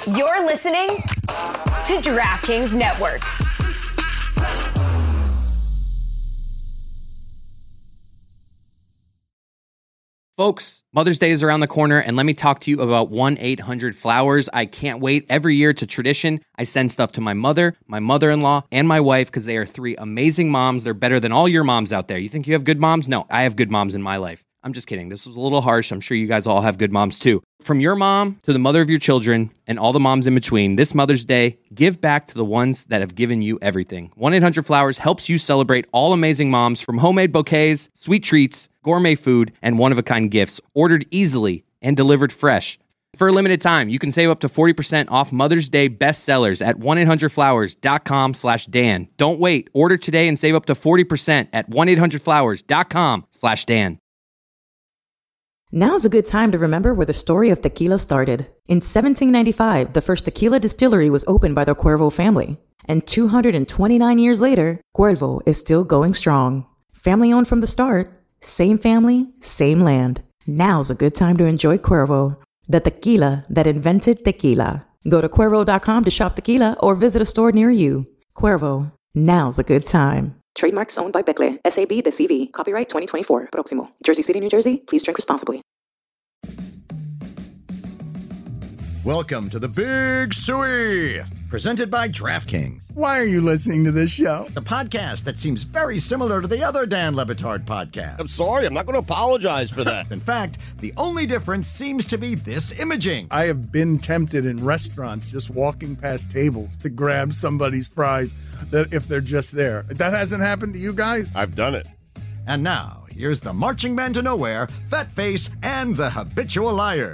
You're listening to DraftKings Network. Folks, Mother's Day is around the corner, and let me talk to you about 1-800-Flowers. I can't wait. Every year, it's a tradition. I send stuff to my mother, my mother-in-law, and my wife because they are three amazing moms. They're better than all your moms out there. You think you have good moms? No, I have good moms in my life. I'm just kidding. This was a little harsh. I'm sure you guys all have good moms too. From your mom to the mother of your children and all the moms in between, this Mother's Day, give back to the ones that have given you everything. 1-800-Flowers helps you celebrate all amazing moms, from homemade bouquets, sweet treats, gourmet food, and one-of-a-kind gifts, ordered easily and delivered fresh. For a limited time, you can save up to 40% off Mother's Day bestsellers at 1-800-Flowers.com/Dan. Don't wait. Order today and save up to 40% at 1-800-Flowers.com/Dan. Now's a good time to remember where the story of tequila started. In 1795, the first tequila distillery was opened by the Cuervo family. And 229 years later, Cuervo is still going strong. Family owned from the start, same family, same land. Now's a good time to enjoy Cuervo, the tequila that invented tequila. Go to Cuervo.com to shop tequila or visit a store near you. Cuervo, now's a good time. Trademarks owned by Becle, SAB The CV. Copyright 2024. Proximo. Jersey City, New Jersey. Please drink responsibly. Welcome to the Big Suey, presented by DraftKings, Why are you listening to this show? the podcast that seems very similar to the other Dan Le Batard podcast. I'm sorry, I'm not going to apologize for that. In fact, the only difference seems to be this imaging. I have been tempted in restaurants just walking past tables to grab somebody's fries that if they're just there. That hasn't happened to you guys? I've done it. And now, here's the marching man to nowhere, Fat Face, and the habitual liar.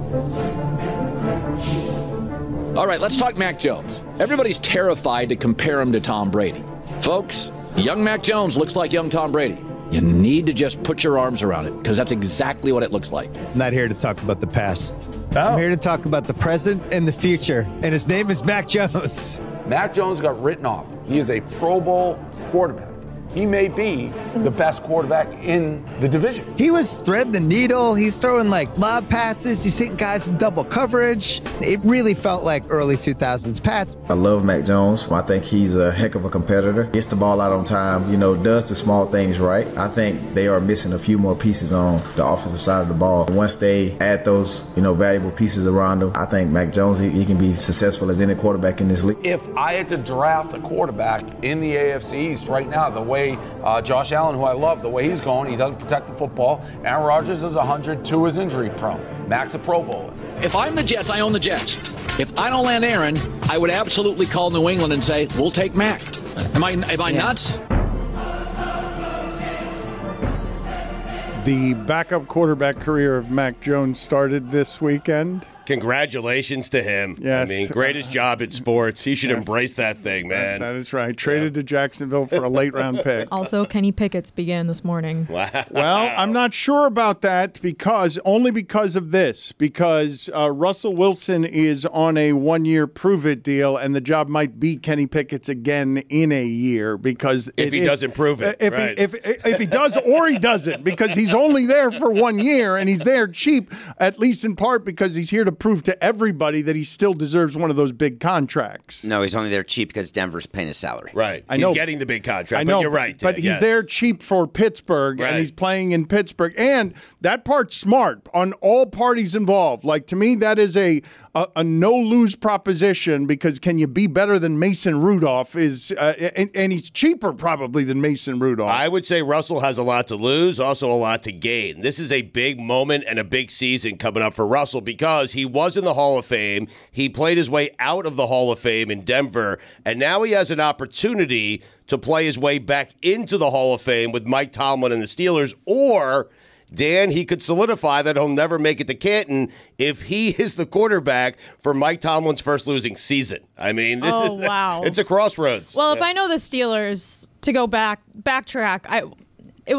All right, let's talk Mac Jones. Everybody's terrified to compare him to Tom Brady. Folks, young Mac Jones looks like young Tom Brady. You need to just put your arms around it, because that's exactly what it looks like. I'm not here to talk about the past. Oh. I'm here to talk about the present and the future. And his name is Mac Jones. Mac Jones got written off. He is a Pro Bowl quarterback. He may be the best quarterback in the division. He was threading the needle. He's throwing like lob passes. He's hitting guys in double coverage. It really felt like early 2000s Pats. I love Mac Jones. I think he's a heck of a competitor. Gets the ball out on time, does the small things right. I think they are missing a few more pieces on the offensive side of the ball. Once they add those, valuable pieces around him, I think Mac Jones, he can be successful as any quarterback in this league. If I had to draft a quarterback in the AFC East right now, the way Josh Allen, who I love, the way he's going, he doesn't protect the football. Aaron Rodgers is 102, is injury prone. Mac's a Pro Bowler. If I'm the Jets, I own the Jets. If I don't land Aaron, I would absolutely call New England and say, we'll take Mac. Am I nuts? The backup quarterback career of Mac Jones started this weekend. Congratulations to him. Yes. I mean, greatest job in sports. He should embrace that thing, man. That is right. Traded to Jacksonville for a late round pick. Also, Kenny Pickett's began this morning. Wow. Well, I'm not sure about that because of this. Because Russell Wilson is on a 1-year prove-it deal, and the job might be Kenny Pickett's again in a year because if he doesn't prove it, if he does or he doesn't, because he's only there for 1 year and he's there cheap, at least in part because he's here to prove to everybody that he still deserves one of those big contracts. No, he's only there cheap because Denver's paying his salary. Right. I know. He's getting the big contract, I know, but you're right. But he's there cheap for Pittsburgh, and he's playing in Pittsburgh. And that part's smart on all parties involved. Like, to me, that is a no-lose proposition because can you be better than Mason Rudolph? And he's cheaper probably than Mason Rudolph. I would say Russell has a lot to lose, also a lot to gain. This is a big moment and a big season coming up for Russell because he was in the Hall of Fame. He played his way out of the Hall of Fame in Denver, and now he has an opportunity to play his way back into the Hall of Fame with Mike Tomlin and the Steelers, or Dan, he could solidify that he'll never make it to Canton if he is the quarterback for Mike Tomlin's first losing season. I mean, it's a crossroads. Well, if I know the Steelers, to go backtrack, it was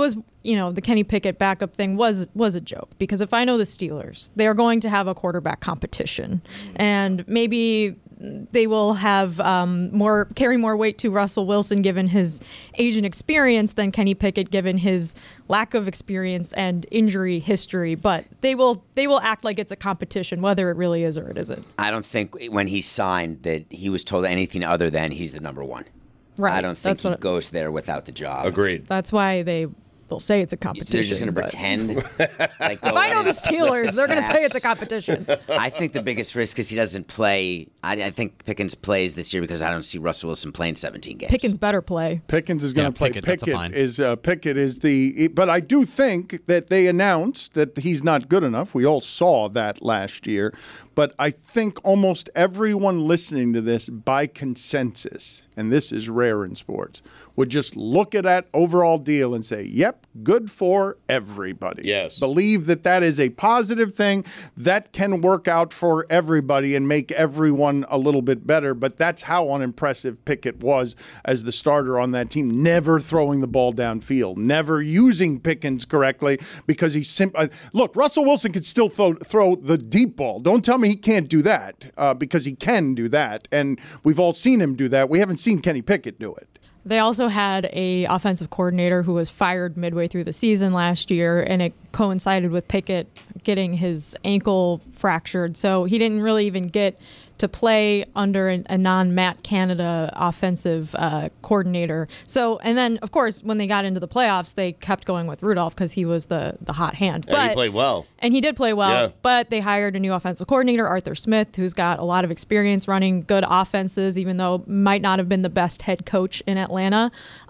the Kenny Pickett backup thing was a joke, because if I know the Steelers, they are going to have a quarterback competition, and maybe they will have carry more weight to Russell Wilson given his age and experience than Kenny Pickett given his lack of experience and injury history. But they will act like it's a competition, whether it really is or it isn't. I don't think when he signed that he was told anything other than he's the number one. Right. I don't think he goes there without the job. Agreed. That's why they'll say it's a competition. They're just going to pretend. Like, if I know the Steelers, they're going to say it's a competition. I think the biggest risk is he doesn't play. I think Pickens plays this year because I don't see Russell Wilson playing 17 games. Pickens better play. Pickens is going to play. Pickett Pickett is the. But I do think that they announced that he's not good enough. We all saw that last year. But I think almost everyone listening to this by consensus, and this is rare in sports, would just look at that overall deal and say, yep, good for everybody. Yes. Believe that is a positive thing that can work out for everybody and make everyone a little bit better. But that's how unimpressive Pickett was as the starter on that team, never throwing the ball downfield, never using Pickens correctly, because he's look, Russell Wilson could still throw the deep ball. Don't tell me he can't do that, because he can do that. And we've all seen him do that. We haven't seen Kenny Pickett do it. They also had a offensive coordinator who was fired midway through the season last year, and it coincided with Pickett getting his ankle fractured. So he didn't really even get to play under a non-Matt Canada offensive coordinator. So, and then, of course, when they got into the playoffs, they kept going with Rudolph because he was the hot hand. And he played well. And he did play well, yeah. But they hired a new offensive coordinator, Arthur Smith, who's got a lot of experience running good offenses, even though might not have been the best head coach in Atlanta.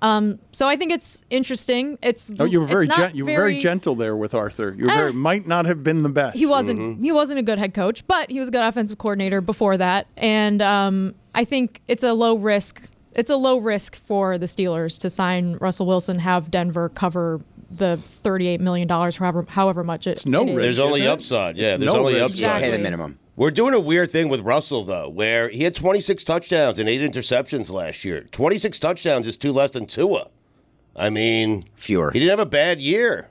So I think it's interesting. You were very gentle there with Arthur. You were might not have been the best. He wasn't. Mm-hmm. He wasn't a good head coach, but he was a good offensive coordinator before that. And I think it's a low risk. It's a low risk for the Steelers to sign Russell Wilson, have Denver cover the $38 million, however much it is. There's only upside. Yeah, there's only upside. Exactly. Pay the minimum. We're doing a weird thing with Russell, though, where he had 26 touchdowns and 8 interceptions last year. 26 touchdowns is 2 less than Tua. I mean, fewer. He didn't have a bad year.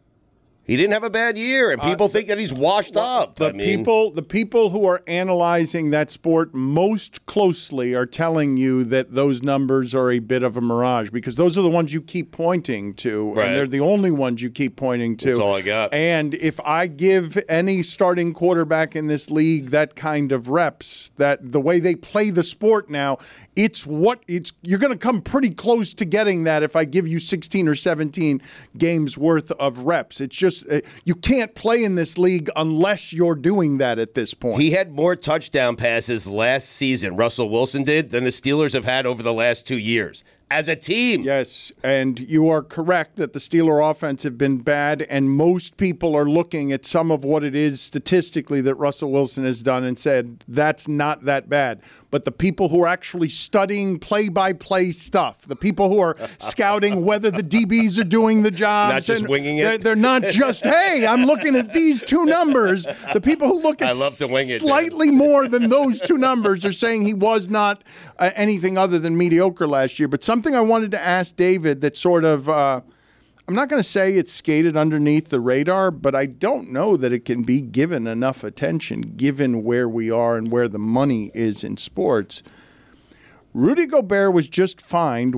And people think that he's washed up. The people who are analyzing that sport most closely are telling you that those numbers are a bit of a mirage, because those are the ones you keep pointing to, right. And they're the only ones you keep pointing to. That's all I got. And if I give any starting quarterback in this league that kind of reps, that the way they play the sport now, you're going to come pretty close to getting that if I give you 16 or 17 games worth of reps. It's just you can't play in this league unless you're doing that at this point. He had more touchdown passes last season, Russell Wilson did, than the Steelers have had over the last 2 years. As a team. Yes, and you are correct that the Steeler offense have been bad, and most people are looking at some of what it is statistically that Russell Wilson has done and said, that's not that bad. But the people who are actually studying play-by-play stuff, the people who are scouting whether the DBs are doing the job. Not just winging it. They're not just, hey, I'm looking at these 2 numbers. The people who look at slightly more than those 2 numbers are saying he was not anything other than mediocre last year. But something I wanted to ask David that sort of, I'm not going to say it's skated underneath the radar, but I don't know that it can be given enough attention given where we are and where the money is in sports. Rudy Gobert was just fined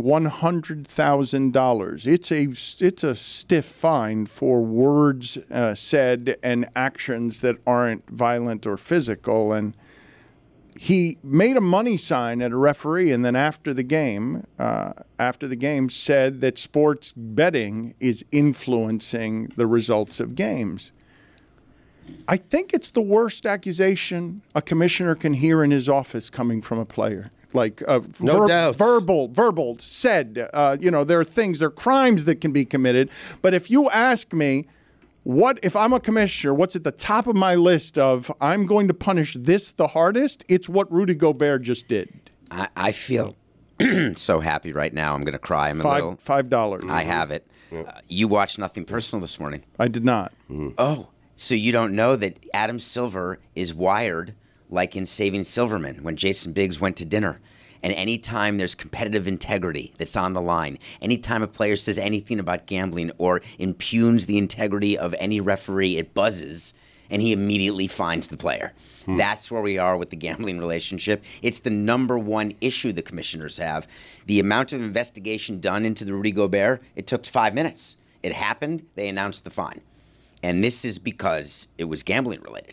$100,000. It's a stiff fine for words said and actions that aren't violent or physical. And he made a money sign at a referee, and then after the game said that sports betting is influencing the results of games. I think it's the worst accusation a commissioner can hear in his office coming from a player. Like verbal said, there are crimes that can be committed. But if you ask me, what if I'm a commissioner, what's at the top of my list of I'm going to punish this the hardest? It's what Rudy Gobert just did. I feel so happy right now. I'm going to cry. I'm $5. I have it. You watched Nothing Personal this morning. I did not. Mm-hmm. Oh, so you don't know that Adam Silver is wired like in Saving Silverman when Jason Biggs went to dinner. And anytime there's competitive integrity that's on the line, anytime a player says anything about gambling or impugns the integrity of any referee, it buzzes, and he immediately fines the player. That's where we are with the gambling relationship. It's the number one issue the commissioners have. The amount of investigation done into the Rudy Gobert, it took 5 minutes. It happened, they announced the fine. And this is because it was gambling related.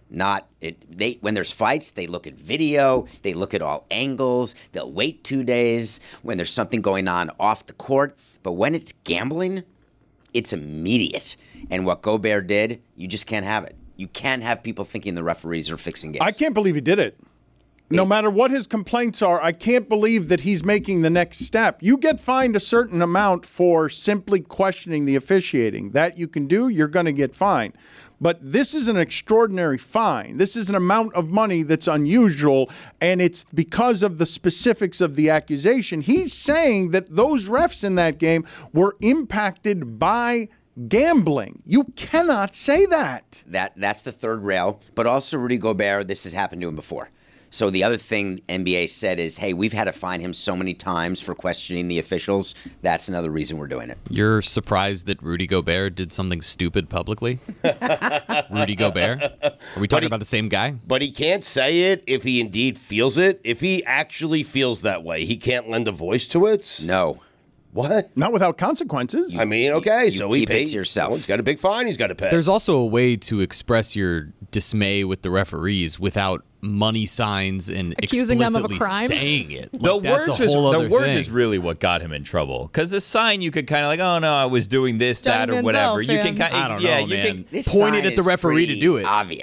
When there's fights, they look at video, they look at all angles, they'll wait 2 days when there's something going on off the court. But when it's gambling, it's immediate. And what Gobert did, you just can't have it. You can't have people thinking the referees are fixing games. I can't believe he did it. No matter what his complaints are, I can't believe that he's making the next step. You get fined a certain amount for simply questioning the officiating. That you can do, you're going to get fined. But this is an extraordinary fine. This is an amount of money that's unusual, and it's because of the specifics of the accusation. He's saying that those refs in that game were impacted by gambling. You cannot say that. That's the third rail. But also Rudy Gobert, this has happened to him before. So the other thing NBA said is, hey, we've had to fine him so many times for questioning the officials. That's another reason we're doing it. You're surprised that Rudy Gobert did something stupid publicly? Rudy Gobert? Are we talking about the same guy? But he can't say it if he indeed feels it. If he actually feels that way, he can't lend a voice to it? No. What? Not without consequences. I mean, okay, you so he keep it pays to yourself. Well, he's got a big fine he's got to pay. There's also a way to express your dismay with the referees without money signs and accusing them of a explicitly crime. saying it. The Like, words is really what got him in trouble. Because the sign, you could kind of like, oh no, I was doing this, Johnny that, or Manziel whatever. You can fan. kind of, I don't know, you man. can Point it at the referee to do it. Obvious.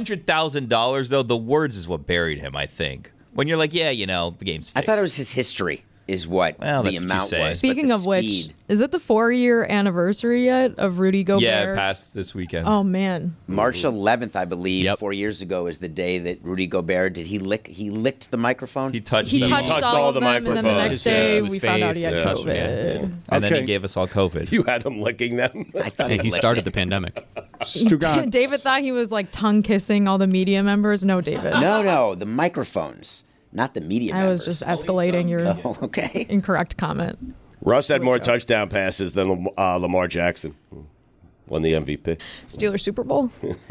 $100,000 though. The words is what buried him, I think. When you're like, yeah, the game's fixed. I thought it was his history is what Well, the that's what you amount say. was. Speaking but of the which, speed. is it the 4-year anniversary yet of Rudy Gobert? Yeah, it passed this weekend. Oh man, March 11th, I believe, Yep. 4 years ago, is the day that Rudy Gobert he licked the microphone. He touched he them touched all. all of them, and then the next day to his we found out he had face, COVID. And then he Okay. gave us all COVID. You had him licking them. I thought Hey, he licked started it. the pandemic. Stugan. David thought he was like tongue kissing all the media members. No, David. No, the microphones, not the media. I was members. just escalating your Oh, okay. incorrect comment. Russ had more touchdown passes than Lamar Jackson. Won the MVP. Steelers Super Bowl.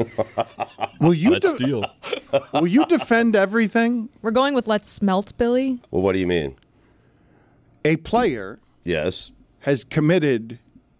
Will you Let's steal. will you defend everything? We're going with let's smelt Billy. Well, what do you mean? A player Yes. has committed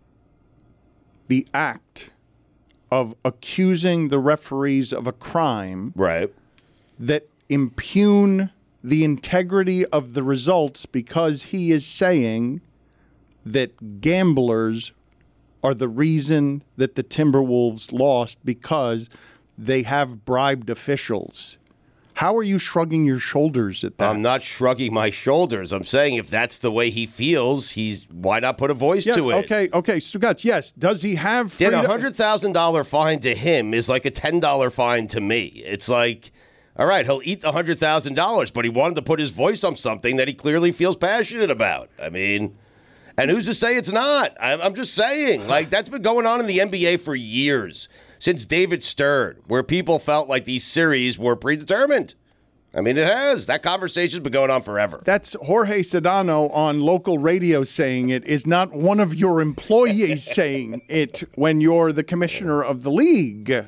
the act of accusing the referees of a crime Right. that impugn the integrity of the results because he is saying that gamblers are the reason that the Timberwolves lost because they have bribed officials. How are you shrugging your shoulders at that? I'm not shrugging my shoulders. I'm saying if that's the way he feels, why not put a voice to it? Okay, Stugatz, yes. Does he have Then freedom? a $100,000 fine to him is like a $10 fine to me. It's like, all right, he'll eat the $100,000, but he wanted to put his voice on something that he clearly feels passionate about. I mean, and who's to say it's not? I'm just saying, like, that's been going on in the NBA for years, since David Stern, where people felt like these series were predetermined. I mean, it has. That conversation's been going on forever. That's Jorge Sedano on local radio saying it, is not one of your employees saying it when you're the commissioner of the league.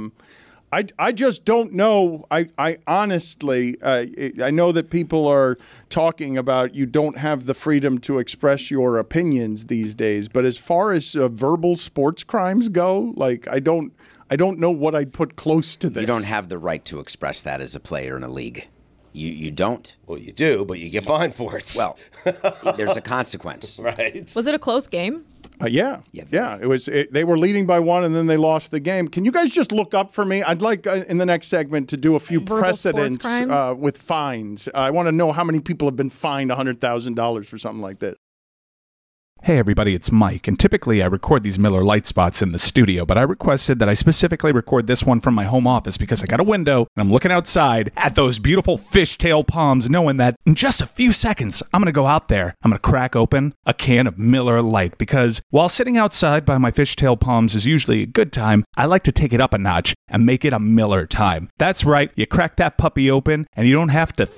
I just don't know. I honestly, I know that people are talking about you don't have the freedom to express your opinions these days, but as far as verbal sports crimes go, like I don't know what I'd put close to this. You don't have the right to express that as a player in a league. You don't. Well, you do, but you get fined for it. Well, there's a consequence. Right. Was it a close game? Yeah. It was. They were leading by one, and then they lost the game. Can you guys just look up for me? I'd like in the next segment to do a few Verbal precedents sports crimes? with fines. I want to know how many people have been fined $100,000 for something like this. Hey everybody, it's Mike, and typically I record these Miller Lite spots in the studio, but I requested that I specifically record this one from my home office because I got a window and I'm looking outside at those beautiful fishtail palms, knowing that in just a few seconds I'm going to go out there, I'm going to crack open a can of Miller Lite, because while sitting outside by my fishtail palms is usually a good time, I like to take it up a notch and make it a Miller time. That's right, you crack that puppy open and you don't have to think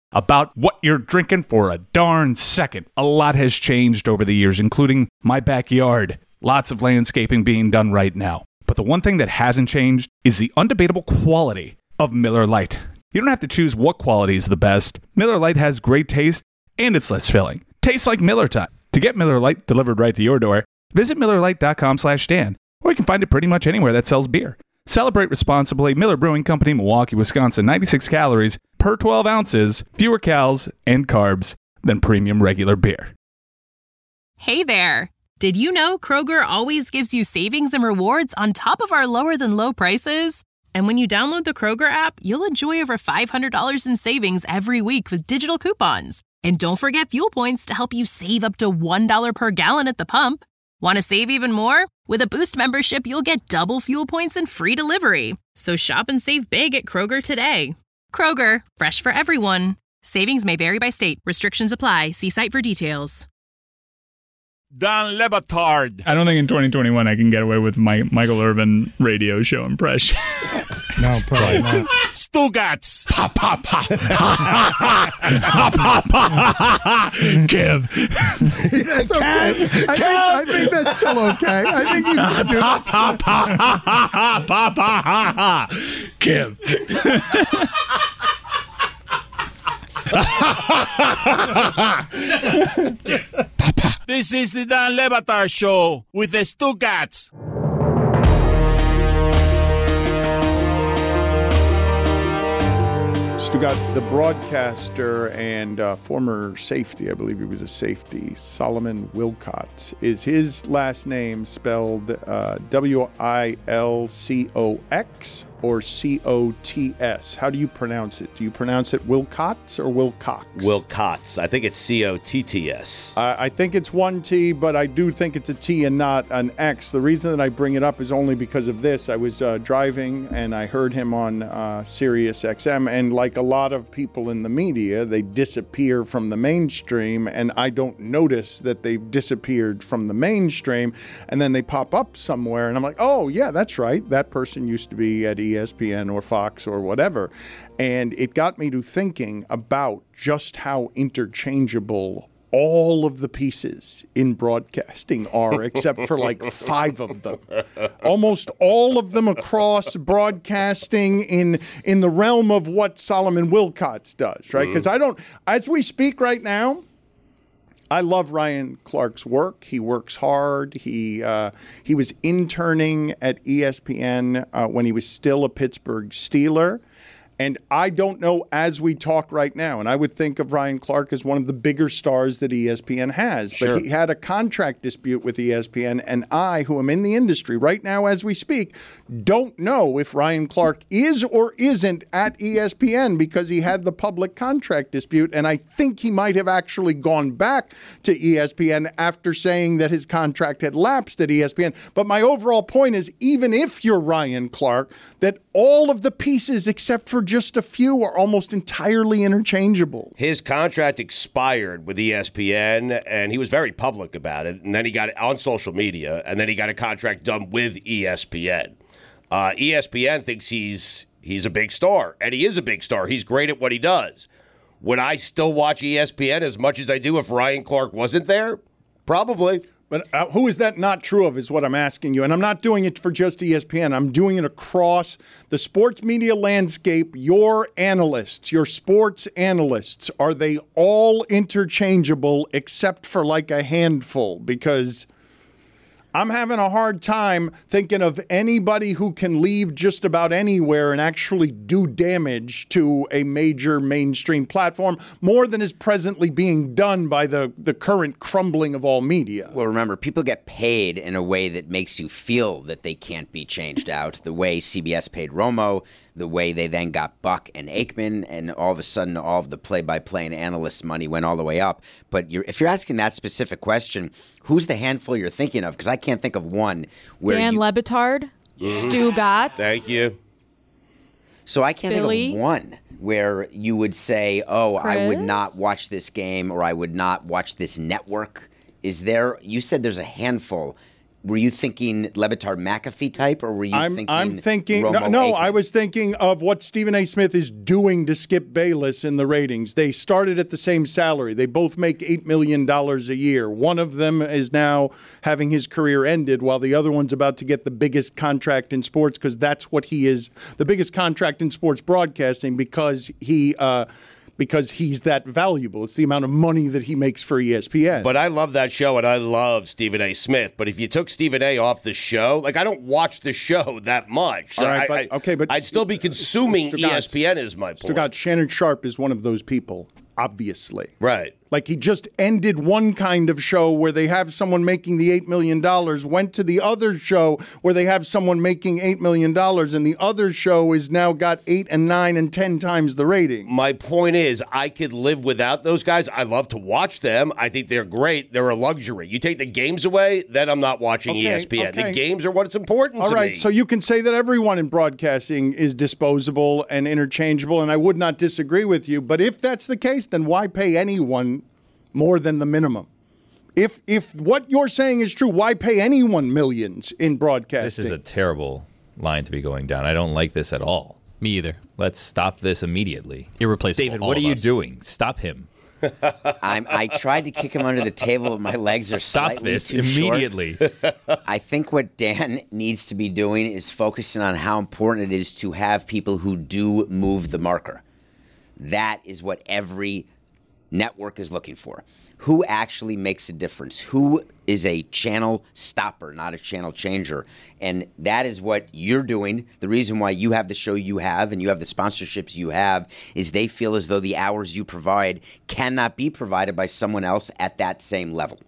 about what you're drinking for a darn second. A lot has changed over the years, including my backyard. Lots of landscaping being done right now. But the one thing that hasn't changed is the undebatable quality of Miller Lite. You don't have to choose what quality is the best. Miller Lite has great taste, and it's less filling. Tastes like Miller time. To get Miller Lite delivered right to your door, visit MillerLite.com/Dan, or you can find it pretty much anywhere that sells beer. Celebrate responsibly. Miller Brewing Company, Milwaukee, Wisconsin. 96 calories per 12 ounces, fewer calories and carbs than premium regular beer. Hey there. Did you know Kroger always gives you savings and rewards on top of our lower-than-low prices? And when you download the Kroger app, you'll enjoy over $500 in savings every week with digital coupons. And don't forget fuel points to help you save up to $1 per gallon at the pump. Want to save even more? With a Boost membership, you'll get double fuel points and free delivery. So shop and save big at Kroger today. Kroger, fresh for everyone. Savings may vary by state. Restrictions apply. See site for details. Don Le Batard. I don't think in 2021 I can get away with my Michael Irvin radio show impression. No, probably not. Stugats. Pa, pa, pa. Pa, pa, pa. Kev. That's okay. I think that's still okay. I think you can do that. Pa, pa, pa, pa, pa, pa, pa. Kev. This is the Dan Le Batard Show with the Stugats. Stugats, the broadcaster and former safety, I believe he was a safety, Solomon Wilcots. Is his last name spelled Wilcox or Cots? How do you pronounce it? Do you pronounce it Wilcots or Wilcox? Wilcots. I think it's Cotts. I think it's one T, but I do think it's a T and not an X. The reason that I bring it up is only because of this. I was driving and I heard him on Sirius XM, and like a lot of people in the media, they disappear from the mainstream, and I don't notice that they've disappeared from the mainstream, and then they pop up somewhere, and I'm like, oh, yeah, that's right. That person used to be at ESPN or Fox or whatever. And it got me to thinking about just how interchangeable all of the pieces in broadcasting are, except for like 5 of them. Almost all of them across broadcasting in the realm of what Solomon Wilcots does, right? Because as we speak right now, I love Ryan Clark's work. He works hard. He was interning at ESPN when he was still a Pittsburgh Steeler. And I don't know as we talk right now, and I would think of Ryan Clark as one of the bigger stars that ESPN has. But Sure. he had a contract dispute with ESPN, and I, who am in the industry right now as we speak, don't know if Ryan Clark is or isn't at ESPN because he had the public contract dispute. And I think he might have actually gone back to ESPN after saying that his contract had lapsed at ESPN. But my overall point is, even if you're Ryan Clark, that all of the pieces except for just a few are almost entirely interchangeable. His contract expired with ESPN, and he was very public about it. And then he got it on social media, and then he got a contract done with ESPN. ESPN thinks he's a big star, and he is a big star. He's great at what he does. Would I still watch ESPN as much as I do if Ryan Clark wasn't there? Probably. But who is that not true of is what I'm asking you. And I'm not doing it for just ESPN. I'm doing it across the sports media landscape. Your analysts, your sports analysts, are they all interchangeable except for like a handful? Because I'm having a hard time thinking of anybody who can leave just about anywhere and actually do damage to a major mainstream platform more than is presently being done by the current crumbling of all media. Well, remember, people get paid in a way that makes you feel that they can't be changed out. The way CBS paid Romo, the way they then got Buck and Aikman, and all of a sudden all of the play-by-play and analyst money went all the way up. But if you're asking that specific question, who's the handful you're thinking of? Because I can't think of one where Dan Le Batard, Stu Gatz. Thank you. So I can't Billy. think of one where you would say, oh, I would Chris? not watch this game or I would not watch this network. Is there, you said there's a handful. Were you thinking Le Batard McAfee type, or were you thinking? I'm thinking. Romo No, Aikman? I was thinking of what Stephen A. Smith is doing to Skip Bayless in the ratings. They started at the same salary. They both make $8 million a year. One of them is now having his career ended, while the other one's about to get the biggest contract in sports, because that's what he is, the biggest contract in sports broadcasting, because he's that valuable. It's the amount of money that he makes for ESPN. But I love that show, and I love Stephen A. Smith. But if you took Stephen A. off the show, like, I don't watch the show that much. All right, but I'd still be consuming Mr. Gotts, ESPN is my point. Mr. Gotts, Shannon Sharp is one of those people, obviously. Right. Like, he just ended one kind of show where they have someone making the $8 million, went to the other show where they have someone making $8 million, and the other show is now got 8 and 9 and 10 times the rating. My point is, I could live without those guys. I love to watch them. I think they're great. They're a luxury. You take the games away, then I'm not watching ESPN. Okay. The games are what's important All to right, me. so you can say that everyone in broadcasting is disposable and interchangeable, and I would not disagree with you. But if that's the case, then why pay anyone more than the minimum? If what you're saying is true, why pay anyone millions in broadcasting? This is a terrible line to be going down. I don't like this at all. Me either. Let's stop this immediately. Irreplaceable. David, all what are of you us. doing? Stop him. I tried to kick him under the table, but my legs are Stop slightly this too short. immediately. I think what Dan needs to be doing is focusing on how important it is to have people who do move the marker. That is what every network is looking for. Who actually makes a difference? Who is a channel stopper, not a channel changer? And that is what you're doing. The reason why you have the show you have and you have the sponsorships you have is they feel as though the hours you provide cannot be provided by someone else at that same level.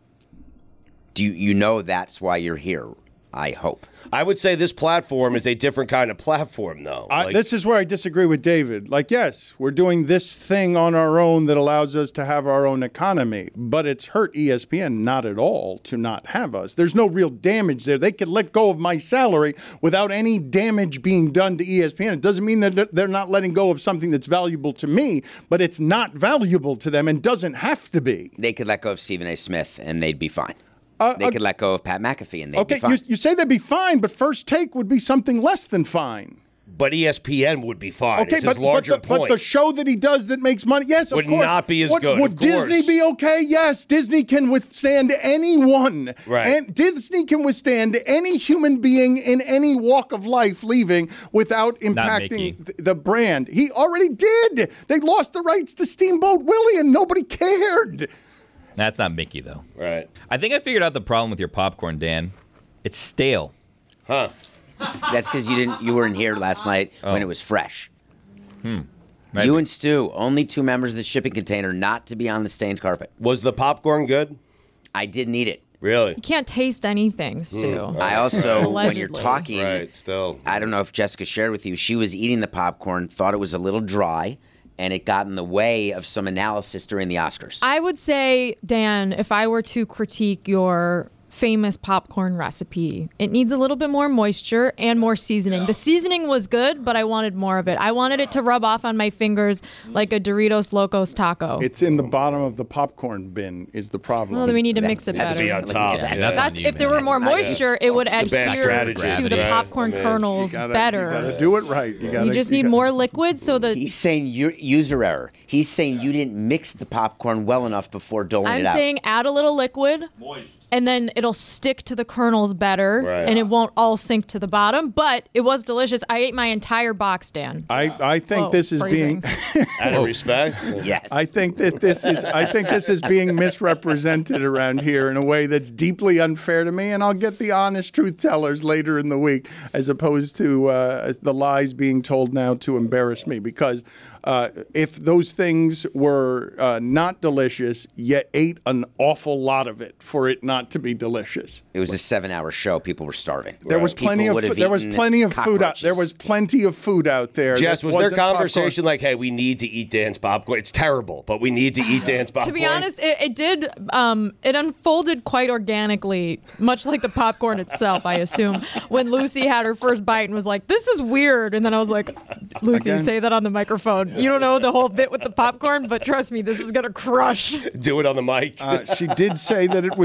Do you know that's why you're here? I hope. I would say this platform is a different kind of platform, though. This is where I disagree with David. Like, yes, we're doing this thing on our own that allows us to have our own economy, but it's hurt ESPN not at all to not have us. There's no real damage there. They could let go of my salary without any damage being done to ESPN. It doesn't mean that they're not letting go of something that's valuable to me, but it's not valuable to them and doesn't have to be. They could let go of Stephen A. Smith and they'd be fine. They could let go of Pat McAfee and they'd be fine. You say they'd be fine, but First Take would be something less than fine. But ESPN would be fine. Okay, it's his larger but the show that he does that makes money, yes, would of course. not be as good. Would Disney be okay? Yes, Disney can withstand anyone. Right. And Disney can withstand any human being in any walk of life leaving without impacting the brand. He already did. They lost the rights to Steamboat Willie and nobody cared. That's not Mickey, though. Right. I think I figured out the problem with your popcorn, Dan. It's stale. Huh. That's because you weren't here last night when it was fresh. Maybe. You and Stu, only two members of the shipping container not to be on the stained carpet. Was the popcorn good? I didn't eat it. Really? You can't taste anything, Stu. I also, when you're Allegedly. talking, I don't know if Jessica shared with you, she was eating the popcorn, thought it was a little dry, and it got in the way of some analysis during the Oscars. I would say, Dan, if I were to critique your famous popcorn recipe, it needs a little bit more moisture and more seasoning. The seasoning was good, but I wanted more of it. I wanted it to rub off on my fingers like a Doritos Locos taco. It's in the bottom of the popcorn bin is the problem. Well, then we need to mix it Has better. to be on top. That's if there were more moisture, it would It's a bad adhere strategy. to the Right. popcorn kernels better. You gotta do it right. You just need more liquid so that He's saying user error. He's saying you didn't mix the popcorn well enough before doling I'm it out. saying add a little liquid. And then it'll stick to the kernels better, Right. and it won't all sink to the bottom. But it was delicious. I ate my entire box, Dan. I think this is being Out of respect? Yes. I think this is being misrepresented around here in a way that's deeply unfair to me, and I'll get the honest truth tellers later in the week, as opposed to the lies being told now to embarrass me. Because if those things were not delicious, yet ate an awful lot of it for it not to be delicious. It was a 7-hour show. People were starving. There was plenty of food out. There was plenty of food out there. Jess, that was there wasn't popcorn. conversation like, hey, we need to eat Dan's popcorn? It's terrible, but we need to eat Dan's popcorn. To be honest, it did. It unfolded quite organically, much like the popcorn itself, I assume. When Lucy had her first bite and was like, "This is weird," and then I was like, "Lucy, Again? say that on the microphone. You don't know the whole bit with the popcorn, but trust me, this is gonna crush." Do it on the mic. She did say that it was weird.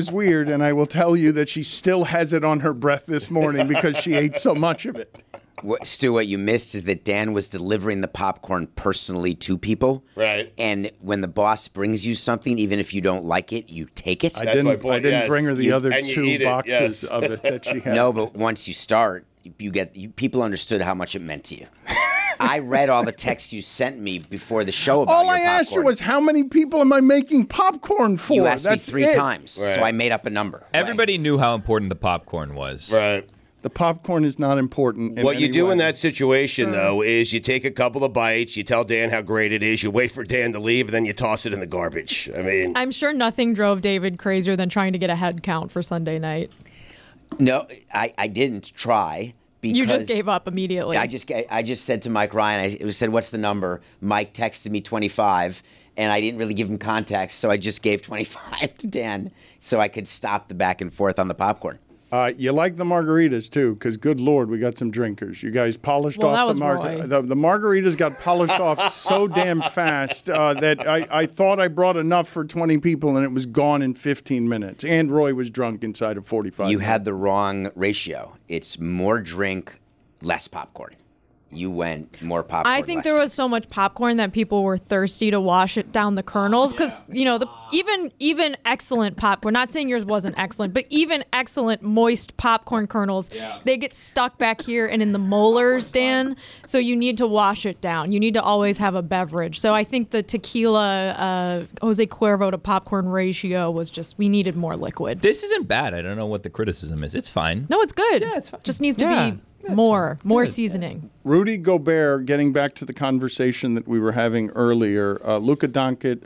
dessert, and I will tell you that she still has it on her breath this morning because she ate so much of it. Stu, what you missed is that Dan was delivering the popcorn personally to people. Right. And when the boss brings you something, even if you don't like it, you take it. I didn't bring her the other 2 boxes of it that she had. No, but once you start, people understood how much it meant to you. I read all the texts you sent me before the show about all your I popcorn. asked you was, how many people am I making popcorn for? You asked me That's 3 it. times, so I made up a number. Everybody knew how important the popcorn was. Right. The popcorn is not important. What you do in that situation, though, is you take a couple of bites, you tell Dan how great it is, you wait for Dan to leave, and then you toss it in the garbage. I mean, I'm sure nothing drove David crazier than trying to get a head count for Sunday night. No, I didn't try. You just gave up immediately. I just said to Mike Ryan, I said, "What's the number?" Mike texted me 25, and I didn't really give him context, so I just gave 25 to Dan so I could stop the back and forth on the popcorn. You like the margaritas, too, because, good Lord, we got some drinkers. You guys polished off the margaritas. The margaritas got polished off so damn fast that I thought I brought enough for 20 people, and it was gone in 15 minutes. And Roy was drunk inside of 45 You minutes. had the wrong ratio. It's more drink, less popcorn. You went more popcorn. I think there was so much popcorn that people were thirsty to wash it down the kernels because even excellent popcorn. Not saying yours wasn't excellent, but even excellent moist popcorn kernels, they get stuck back here and in the molars, Dan. So you need to wash it down. You need to always have a beverage. So I think the tequila Jose Cuervo to popcorn ratio was just we needed more liquid. This isn't bad. I don't know what the criticism is. It's fine. No, it's good. Yeah, it's fine. Just needs to be more seasoning. Rudy Gobert, getting back to the conversation that we were having earlier, Luka Doncic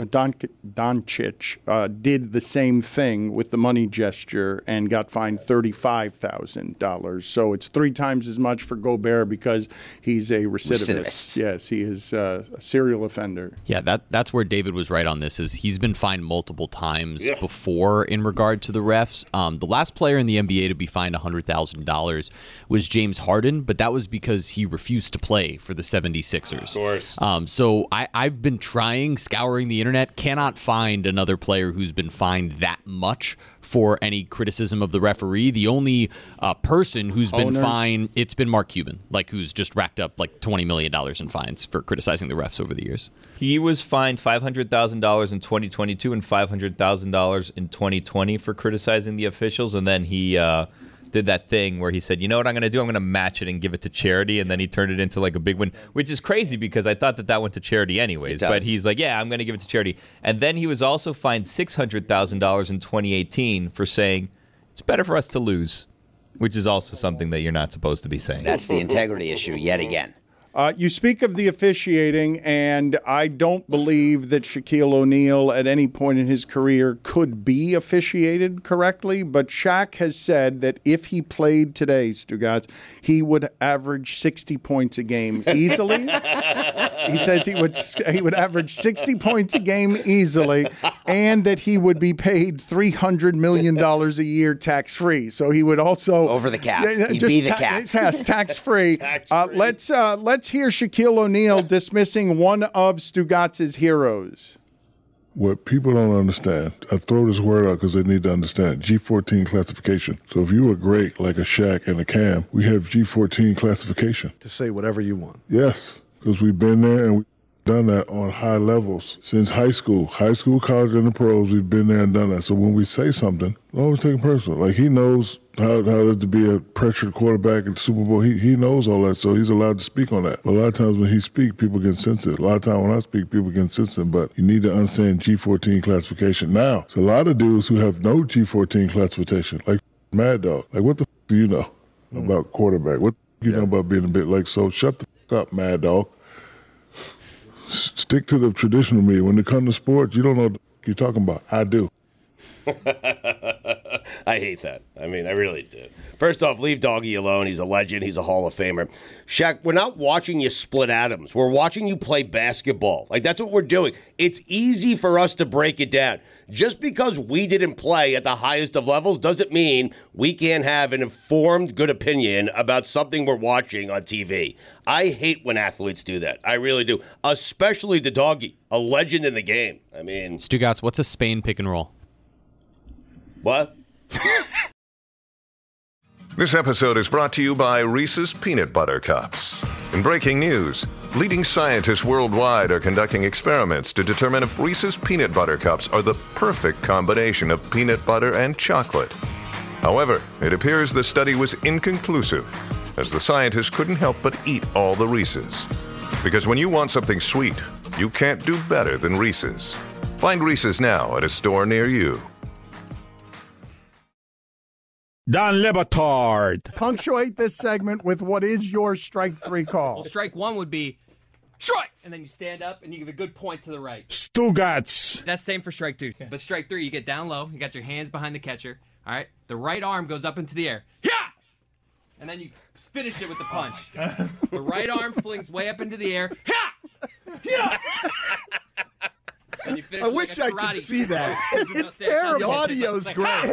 did the same thing with the money gesture and got fined $35,000. So it's 3 times as much for Gobert because he's a recidivist. Yes, he is a serial offender. Yeah, that's where David was right on this. Is he's been fined multiple times before in regard to the refs. The last player in the NBA to be fined $100,000 was James Harden, but that was because he refused to play for the 76ers. Of course. So I've been scouring the internet, cannot find another player who's been fined that much for any criticism of the referee. The only person who's been fined, it's been Mark Cuban, who's just racked up $20 million in fines for criticizing the refs over the years. He was fined $500,000 in 2022 and $500,000 in 2020 for criticizing the officials, and then he did that thing where he said, you know what I'm going to do? I'm going to match it and give it to charity, and then he turned it into a big win, which is crazy because I thought that went to charity anyways. But he's like, yeah, I'm going to give it to charity. And then he was also fined $600,000 in 2018 for saying, it's better for us to lose, which is also something that you're not supposed to be saying. That's the integrity issue yet again. You speak of the officiating, and I don't believe that Shaquille O'Neal at any point in his career could be officiated correctly, but Shaq has said that if he played today, Stugotz, he would average 60 points a game easily. He says he would average 60 points a game easily, and that he would be paid $300 million a year tax-free. So he would also... Over the cap. He'd be the cap. Tax-free. Let's hear Shaquille O'Neal dismissing one of Stugotz's heroes. What people don't understand, I throw this word out because they need to understand, G14 classification. So if you were great like a Shaq and a Cam, we have G14 classification. To say whatever you want. Yes, because we've been there and we've done that on high levels since high school, college, and the pros. We've been there and done that. So when we say something, don't always take it personal. He knows how to be a pressured quarterback in the Super Bowl. He knows all that, so he's allowed to speak on that. But a lot of times when he speaks, people get sensitive. A lot of times when I speak, people get sensitive. But you need to understand G14 classification. Now, it's a lot of dudes who have no G14 classification, like Mad Dog. What the do you know about quarterback? What do you know about being a bit so shut the up, Mad Dog. Stick to the traditional media. When it comes to sports, you don't know what you're talking about. I do. I hate that. I really do. First off, leave Doggy alone. He's a legend. He's a Hall of Famer. Shaq, we're not watching you split atoms. We're watching you play basketball. That's what we're doing. It's easy for us to break it down. Just because we didn't play at the highest of levels doesn't mean we can't have an informed, good opinion about something we're watching on TV. I hate when athletes do that. I really do. Especially the Doggy, a legend in the game. Stugotz, what's a Spain pick and roll? What? This episode is brought to you by Reese's Peanut Butter Cups. In breaking news, leading scientists worldwide are conducting experiments to determine if Reese's Peanut Butter Cups are the perfect combination of peanut butter and chocolate. However, it appears the study was inconclusive, as the scientists couldn't help but eat all the Reese's. Because when you want something sweet, you can't do better than Reese's. Find Reese's now at a store near you. Don Le Batard. Punctuate this segment with what is your strike three call. Well, strike one would be strike, and then you stand up and you give a good point to the right. Stugats. That's same for strike two. But strike three, you get down low. You got your hands behind the catcher. All right. The right arm goes up into the air. Yeah. And then you finish it with the punch. The right arm flings way up into the air. Yeah. Yeah. And you finish I with wish like a I karate could see that. kick. It's terrible. The audio's great.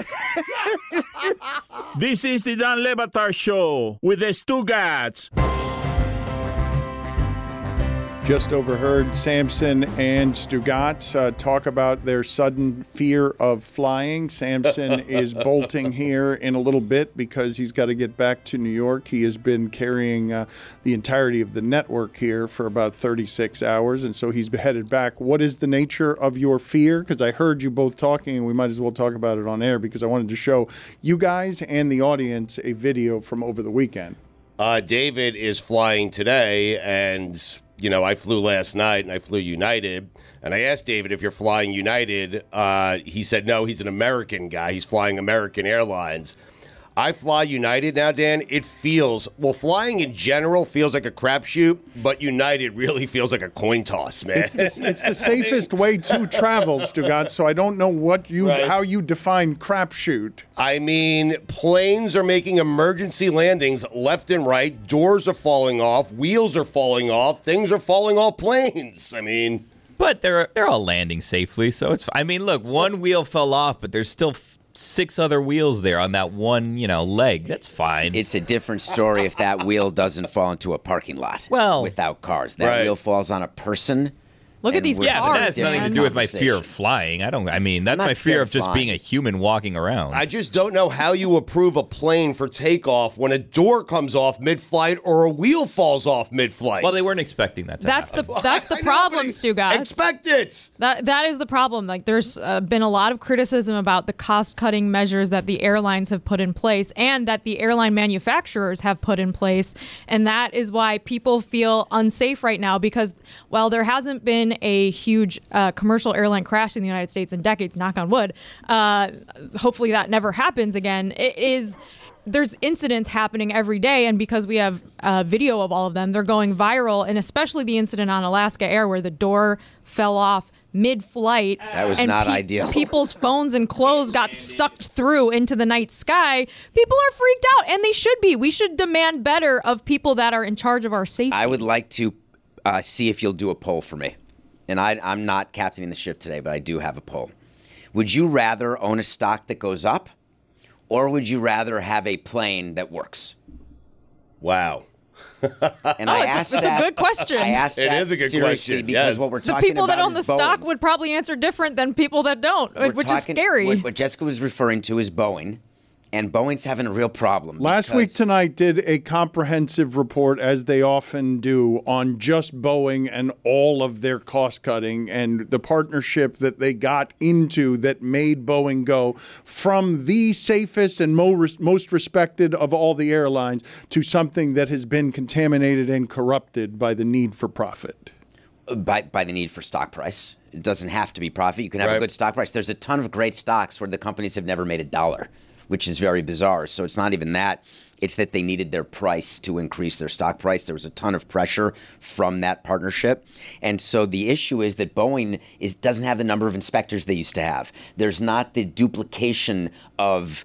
This is the Don Le Batard Show with the Stugats. Just overheard Samson and Stugats talk about their sudden fear of flying. Samson is bolting here in a little bit because he's got to get back to New York. He has been carrying the entirety of the network here for about 36 hours, and so he's headed back. What is the nature of your fear? Because I heard you both talking, and we might as well talk about it on air because I wanted to show you guys and the audience a video from over the weekend. David is flying today, and I flew last night, and I flew United. And I asked David if you're flying United. He said no, he's an American guy. He's flying American Airlines. I fly United now, Dan. It feels, flying in general feels like a crapshoot, but United really feels like a coin toss, man. It's the safest way to travel, Stugats, so I don't know how you define crapshoot. I mean, planes are making emergency landings left and right. Doors are falling off. Wheels are falling off. Things are falling off planes. I mean... But they're all landing safely, so it's... I mean, look, one wheel fell off, but there's still... 6 other wheels there on that one, leg. That's fine. It's a different story if that wheel doesn't fall into a parking lot without cars. That right. wheel falls on a person. Look at these cars. Yeah, but that has nothing to do with my fear of flying. That's my fear of just being a human walking around. I just don't know how you approve a plane for takeoff when a door comes off mid-flight or a wheel falls off mid-flight. Well, they weren't expecting that to happen. That's the problem, Stugats. Expect it. That is the problem. Like, there's been a lot of criticism about the cost-cutting measures that the airlines have put in place and that the airline manufacturers have put in place, and that is why people feel unsafe right now because while there hasn't been a huge commercial airline crash in the United States in decades, knock on wood. Hopefully that never happens again. There's incidents happening every day, and because we have video of all of them, they're going viral, and especially the incident on Alaska Air where the door fell off mid-flight. That was not ideal. People's phones and clothes got sucked through into the night sky. People are freaked out, and they should be. We should demand better of people that are in charge of our safety. I would like to see if you'll do a poll for me. And I'm not captaining the ship today, but I do have a poll. Would you rather own a stock that goes up, or would you rather have a plane that works? Wow. And it's a good question. I asked that is a good seriously question, because yes. what we're the talking people about that own the is stock Boeing. would probably answer different than people that don't, which is scary. What Jessica was referring to is Boeing. And Boeing's having a real problem. Last week tonight did a comprehensive report, as they often do, on just Boeing and all of their cost cutting and the partnership that they got into that made Boeing go from the safest and most respected of all the airlines to something that has been contaminated and corrupted by the need for profit. By the need for stock price. It doesn't have to be profit. You can have a good stock price. There's a ton of great stocks where the companies have never made $1, which is very bizarre. So it's not even that. It's that they needed their price to increase their stock price. There was a ton of pressure from that partnership. And so the issue is that Boeing doesn't have the number of inspectors they used to have. There's not the duplication of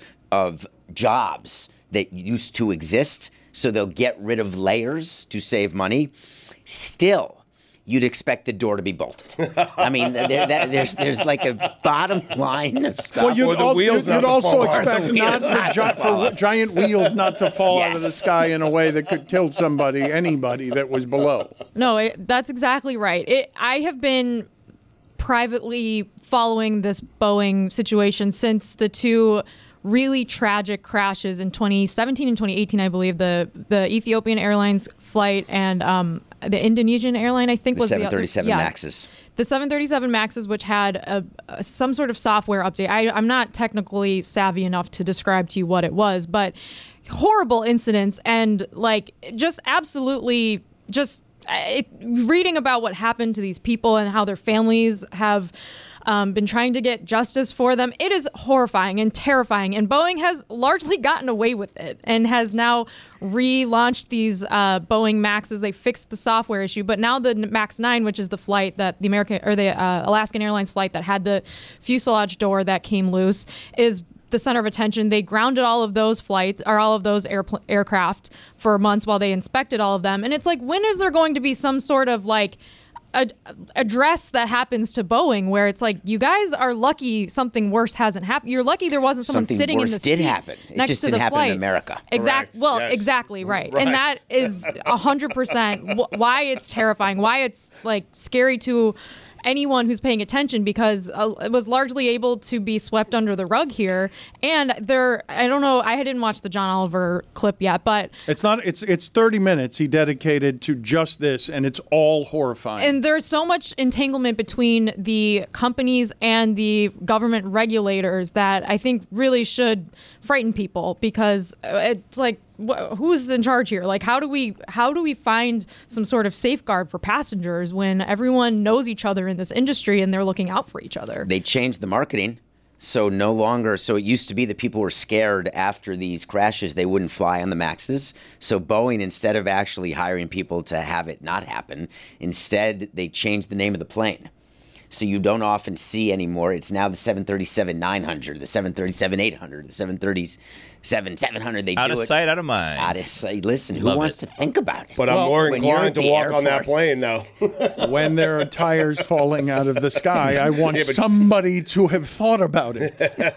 jobs that used to exist. So they'll get rid of layers to save money. Still, you'd expect the door to be bolted. I mean, there's like a bottom line of stuff. Well, you'd also expect for giant wheels not to fall out of the sky in a way that could kill anybody that was below. No, that's exactly right. I have been privately following this Boeing situation since the two really tragic crashes in 2017 and 2018, I believe. The Ethiopian Airlines flight and the Indonesian airline, I think, the was 737 Maxes. The 737 Maxes, which had some sort of software update. I'm not technically savvy enough to describe to you what it was, but horrible incidents and like just absolutely just reading about what happened to these people and how their families have been trying to get justice for them. It is horrifying and terrifying. And Boeing has largely gotten away with it and has now relaunched these Boeing Maxes. They fixed the software issue, but now the Max 9, which is the flight that the Alaskan Airlines flight that had the fuselage door that came loose, is the center of attention. They grounded all of those flights or all of those aircraft for months while they inspected all of them. And it's like, when is there going to be some sort of like address that happens to Boeing where it's like, you guys are lucky something worse hasn't happened. You're lucky there wasn't someone sitting in the seat happen. It next just to didn't the happen flight. in America. Exactly right. And that is 100% why it's terrifying, why it's like scary to anyone who's paying attention, because it was largely able to be swept under the rug here. And I don't know, I didn't watch the John Oliver clip yet, but it's 30 minutes he dedicated to just this, and it's all horrifying. And there's so much entanglement between the companies and the government regulators that I think really should frighten people, because it's like, who's in charge here? Like, how do we find some sort of safeguard for passengers when everyone knows each other in this industry and they're looking out for each other? They changed the marketing. So it used to be that people were scared after these crashes they wouldn't fly on the Maxes. So Boeing, instead of actually hiring people to have it not happen, instead they changed the name of the plane. So you don't often see anymore. It's now the 737-900, the 737-800, the 737-700. They out do of it. sight, out of mind. Out of sight. Listen, who wants to think about it? But I'm more inclined to walk on that plane, though. When there are tires falling out of the sky, I want somebody to have thought about it.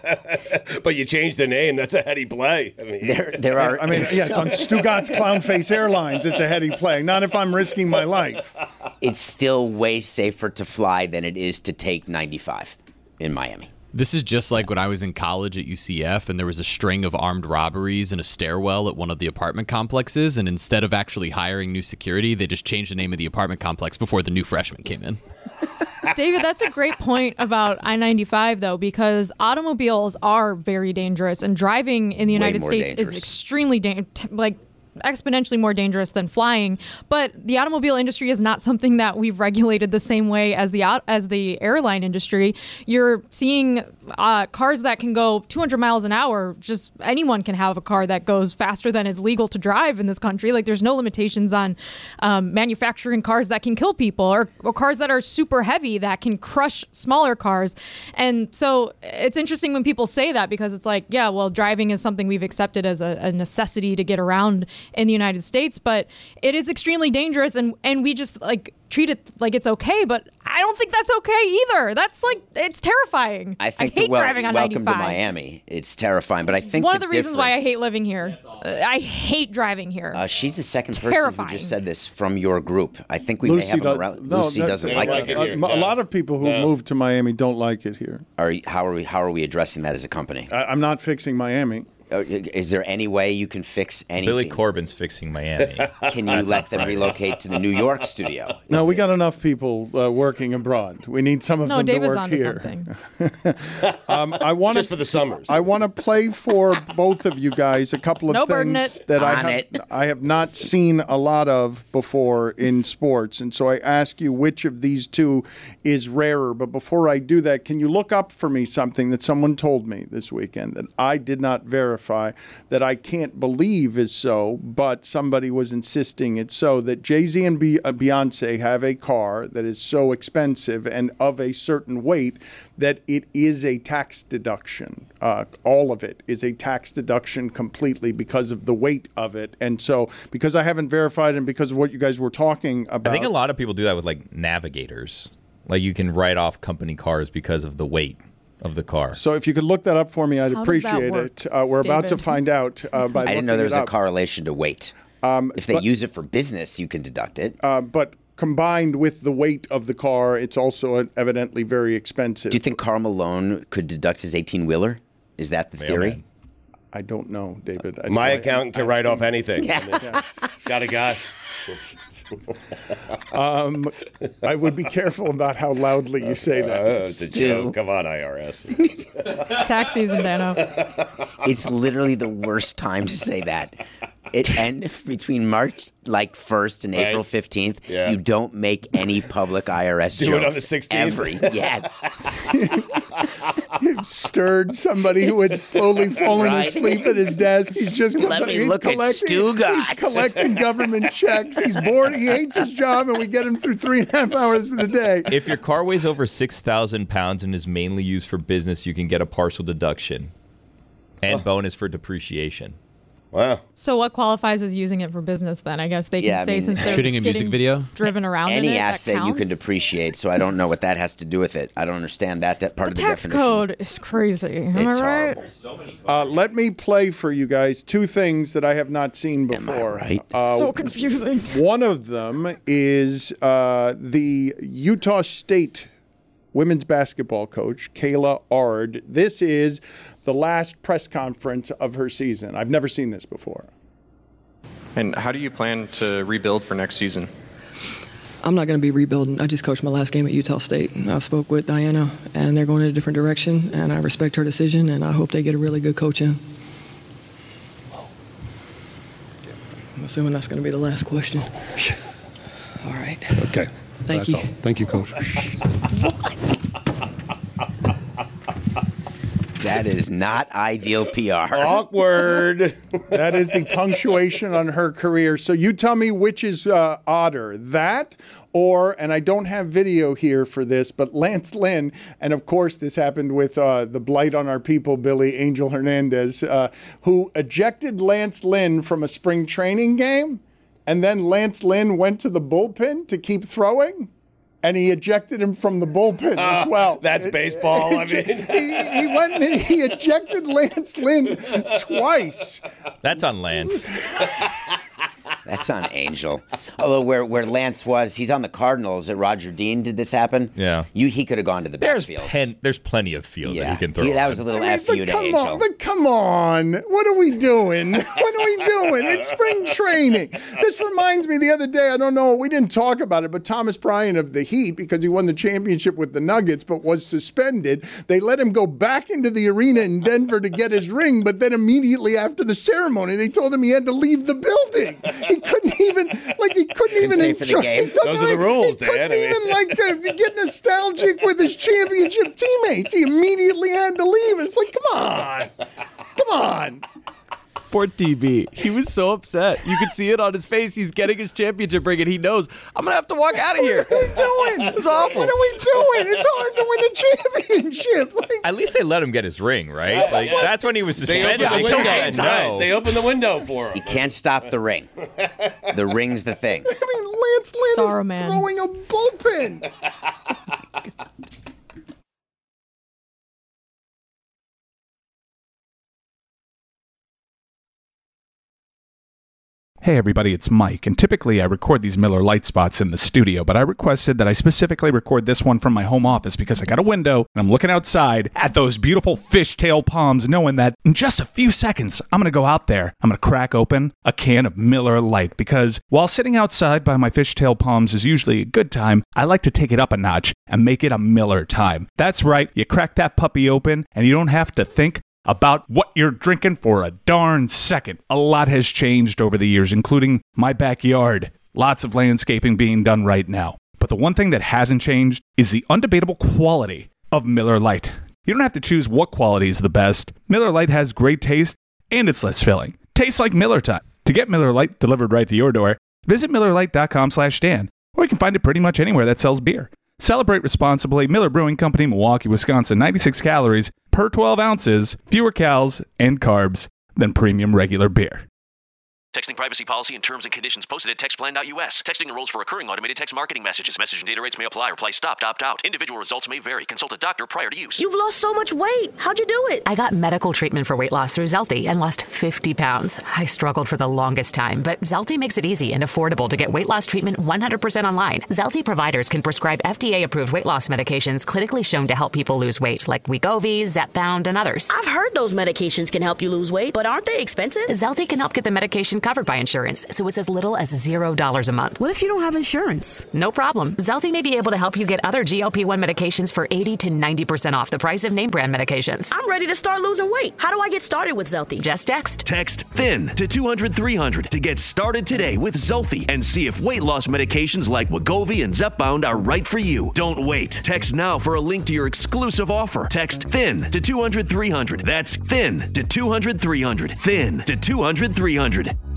But you changed the name. That's a heady play. I mean, there are. I mean, yes, on Stugatz Clownface Airlines, it's a heady play. Not if I'm risking my life. It's still way safer to fly than it is to take 95 in Miami. This is just like when I was in college at UCF and there was a string of armed robberies in a stairwell at one of the apartment complexes, and instead of actually hiring new security, they just changed the name of the apartment complex before the new freshmen came in. David, that's a great point about I-95, though, because automobiles are very dangerous, and driving in the United States is extremely exponentially more dangerous than flying. But the automobile industry is not something that we've regulated the same way as the airline industry. You're seeing cars that can go 200 miles an hour. Just anyone can have a car that goes faster than is legal to drive in this country. Like, there's no limitations on manufacturing cars that can kill people, or cars that are super heavy that can crush smaller cars. And so it's interesting when people say that, because it's like, yeah, well, driving is something we've accepted as a necessity to get around in the United States, but it is extremely dangerous, and we just like treat it like it's okay, but I don't think that's okay either. That's like, it's terrifying. I think hate driving on 95. Welcome to Miami. It's terrifying, but I think one of the reasons why I hate living here. I hate driving here. She's the second person who just said this from your group. I think we may have them around. Lucy doesn't like it here. A lot of people who moved to Miami don't like it here. How are we addressing that as a company? I'm not fixing Miami. Is there any way you can fix anything? Billy Corbin's fixing Miami. Can you let them relocate to the New York studio? No, we got enough people working abroad. We need some of them David's to work onto here. Something. I want just for the summers. I want to play for both of you guys a couple of things that I have not seen a lot of before in sports, and so I ask you which of these two is rarer. But before I do that, can you look up for me something that someone told me this weekend that I did not verify, that I can't believe is so, but somebody was insisting it's so, that Jay-Z and Beyonce have a car that is so expensive and of a certain weight that it is a tax deduction. All of it is a tax deduction completely because of the weight of it. And so, because I haven't verified and because of what you guys were talking about. I think a lot of people do that with like Navigators. Like, you can write off company cars because of the weight of the car. So if you could look that up for me, I'd appreciate it. We're about to find out by I didn't know there was a correlation to weight. If they use it for business, you can deduct it. But combined with the weight of the car, it's also evidently very expensive. Do you think Karl Malone could deduct his 18-wheeler? Is that the theory? I don't know, David. That's My why accountant I'm can write off asking. anything. Yeah. Got a guy. I would be careful about how loudly you say that. It's a joke. Come on, IRS. Tax season, Dano. It's literally the worst time to say that. And between March 1st and Right. April 15th, Yeah. you don't make any public IRS Do jokes. it on the 16th? Ever. Yes. You've stirred somebody who had slowly fallen Right. asleep at his desk. He's just Let me he's look at Stugatz. He's collecting government checks. He's bored. He hates his job, and we get him through 3.5 hours of the day. If your car weighs over 6,000 pounds and is mainly used for business, you can get a partial deduction and bonus for depreciation. Wow. So what qualifies as using it for business then? I guess they can Yeah, I say mean- since they're Shooting a music getting video? driven around in Any it, that asset you can counts? depreciate, so I don't know what that has to do with it. I don't understand that part The of the tax definition. code is crazy. Am It's I right? Let me play for you guys two things that I have not seen before. right? So confusing. One of them is the Utah State women's basketball coach, Kayla Ard. This is the last press conference of her season. I've never seen this before. And how do you plan to rebuild for next season? I'm not going to be rebuilding. I just coached my last game at Utah State. I spoke with Diana, and they're going in a different direction, and I respect her decision, and I hope they get a really good coach in. I'm assuming that's going to be the last question. All right. Okay. Thank you. All. Thank you, Coach. That is not ideal PR. Awkward. That is the punctuation on her career. So you tell me which is odder, that or, and I don't have video here for this, but Lance Lynn, and of course this happened with the blight on our people, Billy Angel Hernandez, who ejected Lance Lynn from a spring training game, and then Lance Lynn went to the bullpen to keep throwing. And he ejected him from the bullpen as well. That's baseball. I mean, he went and he ejected Lance Lynn twice. That's on Lance. That's on Angel. Although where Lance was, he's on the Cardinals. At Roger Dean, did this happen? Yeah. He could have gone to the backfield. There's plenty of fields that he can throw. That was a little FU to Come Angel. on, but come on. What are we doing? What are we doing? It's spring training. This reminds me the other day, I don't know, we didn't talk about it, but Thomas Bryant of the Heat, because he won the championship with the Nuggets, but was suspended, they let him go back into the arena in Denver to get his ring, but then immediately after the ceremony, they told him he had to leave the building. He couldn't even stay for the game. Those are the rules, He Dan. couldn't even get nostalgic with his championship teammates. He immediately had to leave. It's like, come on. Poor TB. He was so upset. You could see it on his face. He's getting his championship ring, and he knows, I'm going to have to walk out of here. What are we doing? It's awful. What are we doing? It's hard to win a championship. Like, At least they let him get his ring, right? Like that's when he was They suspended. opened the They window. said no. They opened the window for him. You can't stop the ring. The ring's the thing. I mean, Lance Lynn Sorrow is man. throwing a bullpen. Hey everybody, it's Mike, and typically I record these Miller Lite spots in the studio, but I requested that I specifically record this one from my home office because I got a window and I'm looking outside at those beautiful fishtail palms, knowing that in just a few seconds I'm going to go out there, I'm going to crack open a can of Miller Lite, because while sitting outside by my fishtail palms is usually a good time, I like to take it up a notch and make it a Miller time. That's right, you crack that puppy open and you don't have to think about what you're drinking for a darn second. A lot has changed over the years, including my backyard. Lots of landscaping being done right now. But the one thing that hasn't changed is the undebatable quality of Miller Lite. You don't have to choose what quality is the best. Miller Lite has great taste, and it's less filling. Tastes like Miller time. To get Miller Lite delivered right to your door, visit MillerLite.com/Dan, or you can find it pretty much anywhere that sells beer. Celebrate responsibly. Miller Brewing Company, Milwaukee, Wisconsin. 96 calories per 12 ounces, fewer calories and carbs than premium regular beer. Texting privacy policy and terms and conditions posted at textplan.us. Texting enrolls for recurring automated text marketing messages. Message and data rates may apply. Reply stop to opt out. Individual results may vary. Consult a doctor prior to use. You've lost so much weight. How'd you do it? I got medical treatment for weight loss through Zelty and lost 50 pounds. I struggled for the longest time, but Zelty makes it easy and affordable to get weight loss treatment 100% online. Zelty providers can prescribe FDA-approved weight loss medications clinically shown to help people lose weight, like Wegovy, Zepbound, and others. I've heard those medications can help you lose weight, but aren't they expensive? Zelty can help get the medication covered by insurance, so it's as little as $0 a month. What if you don't have insurance? No problem. Zelty may be able to help you get other GLP-1 medications for 80 to 90% off the price of name brand medications. I'm ready to start losing weight. How do I get started with Zelty? Just text. Text THIN to 200-300 to get started today with Zelty and see if weight loss medications like Wegovy and Zepbound are right for you. Don't wait. Text now for a link to your exclusive offer. Text THIN to 200-300. That's THIN to 200-300. THIN to 200-300.